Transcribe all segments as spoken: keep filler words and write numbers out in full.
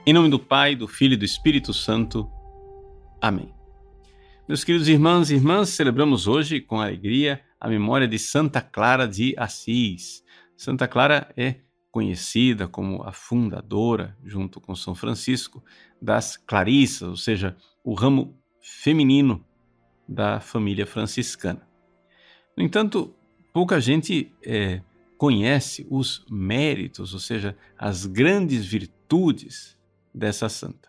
Em nome do Pai, do Filho e do Espírito Santo. Amém. Meus queridos irmãos e irmãs, celebramos hoje com alegria a memória de Santa Clara de Assis. Santa Clara é conhecida como a fundadora, junto com São Francisco, das Clarissas, ou seja, o ramo feminino da família franciscana. No entanto, pouca gente é, conhece os méritos, ou seja, as grandes virtudes dessa santa.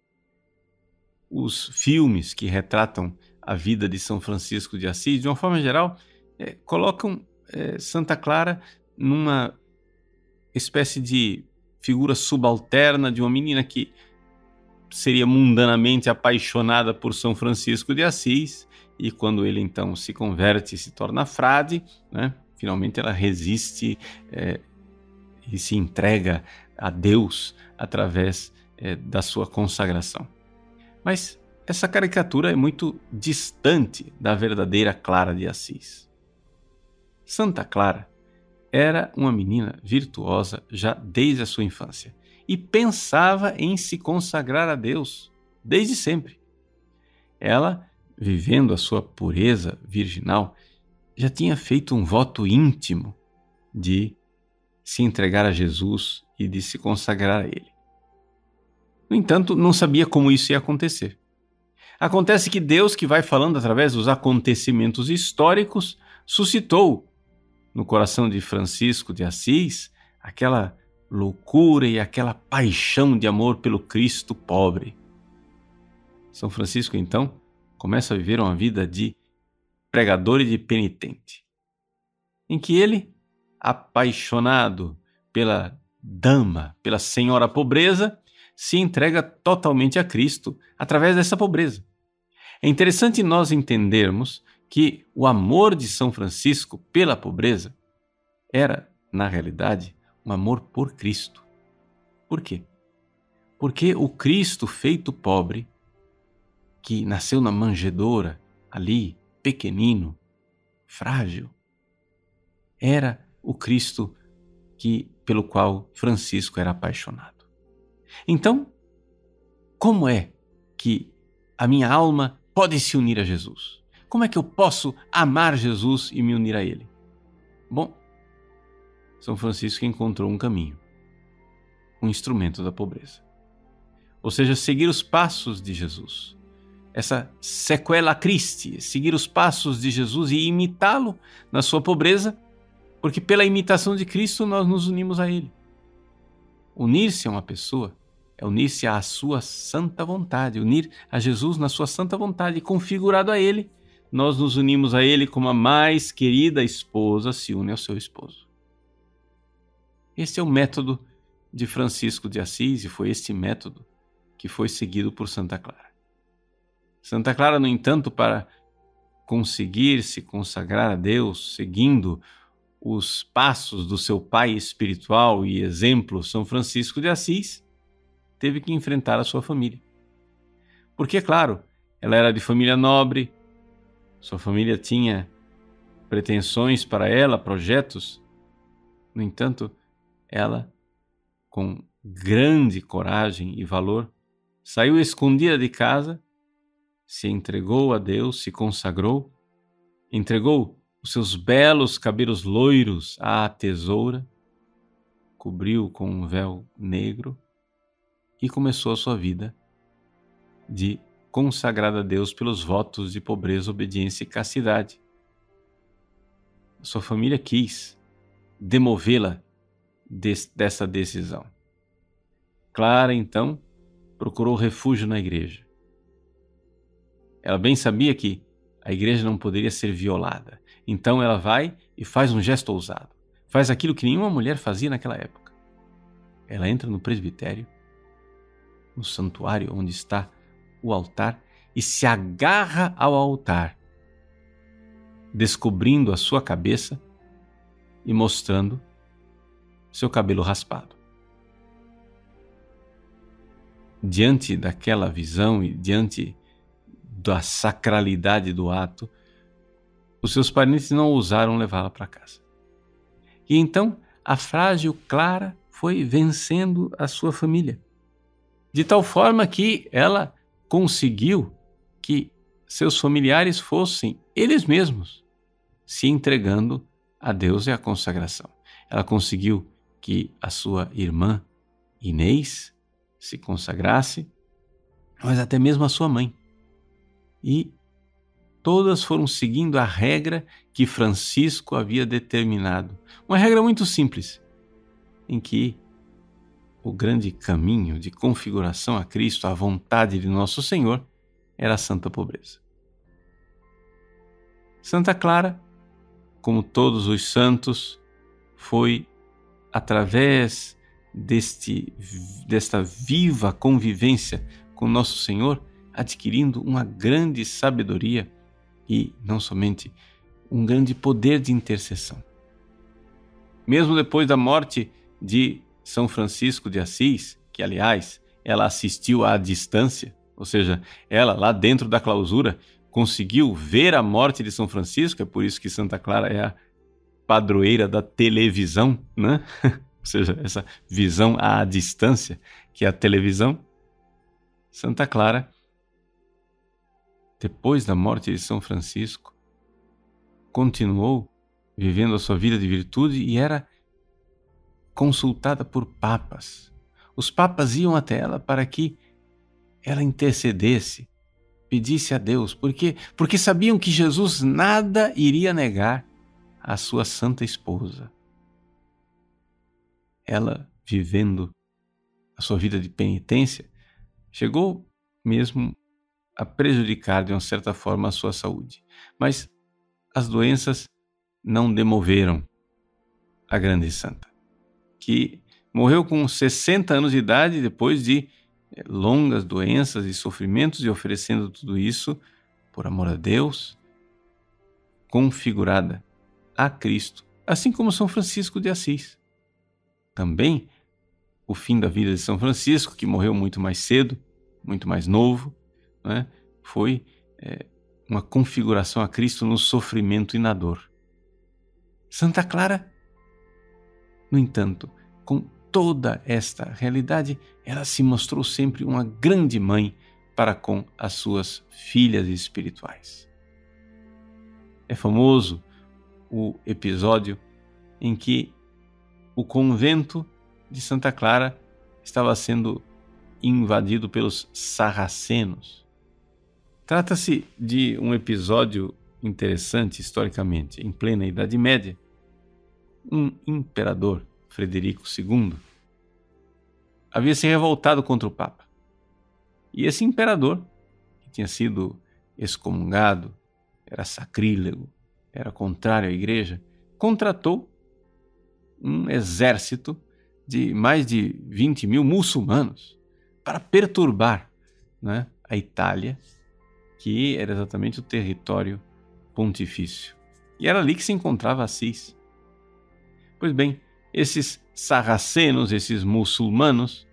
Os filmes que retratam a vida de São Francisco de Assis, de uma forma geral, é, colocam é, Santa Clara numa espécie de figura subalterna de uma menina que seria mundanamente apaixonada por São Francisco de Assis, e quando ele então se converte e se torna frade, né, finalmente ela resiste é, e se entrega a Deus através é, da sua consagração. Mas essa caricatura é muito distante da verdadeira Clara de Assis. Santa Clara era uma menina virtuosa já desde a sua infância e pensava em se consagrar a Deus desde sempre. Ela, vivendo a sua pureza virginal, já tinha feito um voto íntimo de se entregar a Jesus e de se consagrar a Ele. No entanto, não sabia como isso ia acontecer. Acontece que Deus, que vai falando através dos acontecimentos históricos, suscitou no coração de Francisco de Assis aquela loucura e aquela paixão de amor pelo Cristo pobre. São Francisco, então, começa a viver uma vida de pregador e de penitente, em que ele, apaixonado pela dama, pela senhora pobreza, se entrega totalmente a Cristo através dessa pobreza. É interessante nós entendermos que o amor de São Francisco pela pobreza era, na realidade, um amor por Cristo. Por quê? Porque o Cristo feito pobre, que nasceu na manjedoura, ali, pequenino, frágil, era o Cristo que, pelo qual Francisco era apaixonado. Então, como é que a minha alma pode se unir a Jesus? Como é que eu posso amar Jesus e me unir a Ele? Bom, São Francisco encontrou um caminho, um instrumento da pobreza. Ou seja, seguir os passos de Jesus. Essa sequela Christi, seguir os passos de Jesus e imitá-lo na sua pobreza, porque pela imitação de Cristo nós nos unimos a Ele. Unir-se a uma pessoa é unir-se à sua santa vontade, unir a Jesus na sua santa vontade, configurado a Ele, nós nos unimos a Ele como a mais querida esposa se une ao seu esposo. Este é o método de Francisco de Assis e foi este método que foi seguido por Santa Clara. Santa Clara, no entanto, para conseguir se consagrar a Deus, seguindo os passos do seu pai espiritual e exemplo, São Francisco de Assis, teve que enfrentar a sua família. Porque, claro, ela era de família nobre, sua família tinha pretensões para ela, projetos. No entanto, ela, com grande coragem e valor, saiu escondida de casa, se entregou a Deus, se consagrou, entregou os seus belos cabelos loiros à tesoura, cobriu com um véu negro e começou a sua vida de consagrada a Deus pelos votos de pobreza, obediência e castidade. A sua família quis demovê-la des- dessa decisão. Clara, então, procurou refúgio na igreja. Ela bem sabia que a igreja não poderia ser violada. Então ela vai e faz um gesto ousado. Faz aquilo que nenhuma mulher fazia naquela época. Ela entra no presbitério, no santuário onde está o altar, e se agarra ao altar, descobrindo a sua cabeça e mostrando seu cabelo raspado. Diante daquela visão e diante da sacralidade do ato, os seus parentes não ousaram levá-la para casa. E então a frágil Clara foi vencendo a sua família. de tal forma que ela conseguiu que seus familiares fossem eles mesmos se entregando a Deus e à consagração. Ela conseguiu que a sua irmã Inês se consagrasse, mas até mesmo a sua mãe. E todas foram seguindo a regra que Francisco havia determinado. Uma regra muito simples, em que o grande caminho de configuração a Cristo, a vontade de Nosso Senhor, era a santa pobreza. Santa Clara, como todos os santos, foi através deste, desta viva convivência com Nosso Senhor, adquirindo uma grande sabedoria e, não somente, um grande poder de intercessão. Mesmo depois da morte de São Francisco de Assis, que, aliás, ela assistiu à distância, ou seja, ela, lá dentro da clausura, conseguiu ver a morte de São Francisco, é por isso que Santa Clara é a padroeira da televisão, né? Ou seja, essa visão à distância, que é a televisão. Santa Clara, depois da morte de São Francisco, continuou vivendo a sua vida de virtude e era consultada por papas. Os papas iam até ela para que ela intercedesse, pedisse a Deus, porque, porque sabiam que Jesus nada iria negar à sua santa esposa. Ela, vivendo a sua vida de penitência, chegou mesmo a prejudicar de uma certa forma a sua saúde. Mas as doenças não demoveram a grande santa, que morreu com sessenta anos de idade depois de longas doenças e sofrimentos, e oferecendo tudo isso por amor a Deus, configurada a Cristo, assim como São Francisco de Assis. Também o fim da vida de São Francisco, que morreu muito mais cedo, muito mais novo, né, foi é, uma configuração a Cristo no sofrimento e na dor. Santa Clara, no entanto, com toda esta realidade, ela se mostrou sempre uma grande mãe para com as suas filhas espirituais. É famoso o episódio em que o convento de Santa Clara estava sendo invadido pelos sarracenos. Trata-se de um episódio interessante historicamente. Em plena Idade Média, um imperador, Frederico segundo, havia se revoltado contra o Papa. E esse imperador, que tinha sido excomungado, era sacrílego, era contrário à igreja, contratou um exército de mais de vinte mil muçulmanos para perturbar, né, a Itália, que era exatamente o território pontifício. E era ali que se encontrava Assis. Pois bem, esses sarracenos, esses muçulmanos,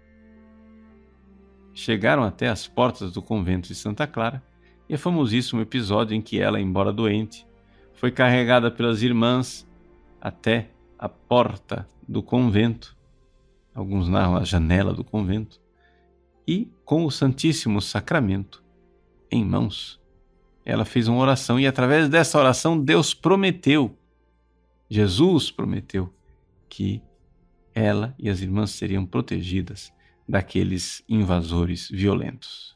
chegaram até as portas do convento de Santa Clara, e é famosíssimo o episódio em que ela, embora doente, foi carregada pelas irmãs até a porta do convento, alguns narram a janela do convento, e com o Santíssimo Sacramento em mãos, ela fez uma oração, e através dessa oração Deus prometeu, Jesus prometeu, que ela e as irmãs seriam protegidas daqueles invasores violentos.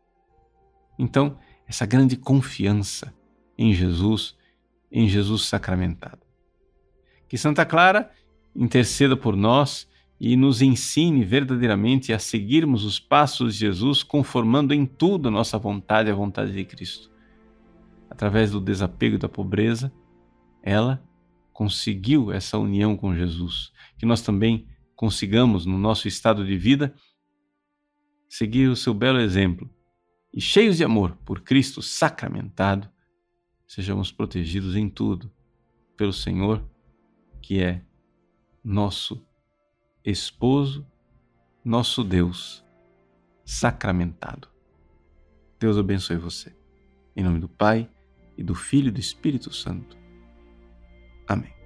Então, essa grande confiança em Jesus, em Jesus sacramentado. Que Santa Clara interceda por nós e nos ensine verdadeiramente a seguirmos os passos de Jesus, conformando em tudo a nossa vontade à vontade de Cristo. Através do desapego da pobreza, ela conseguiu essa união com Jesus. Que nós também consigamos, no nosso estado de vida, seguir o seu belo exemplo e, cheios de amor por Cristo sacramentado, sejamos protegidos em tudo pelo Senhor, que é nosso esposo, nosso Deus sacramentado. Deus abençoe você. Em nome do Pai, e do Filho e do Espírito Santo. Amém.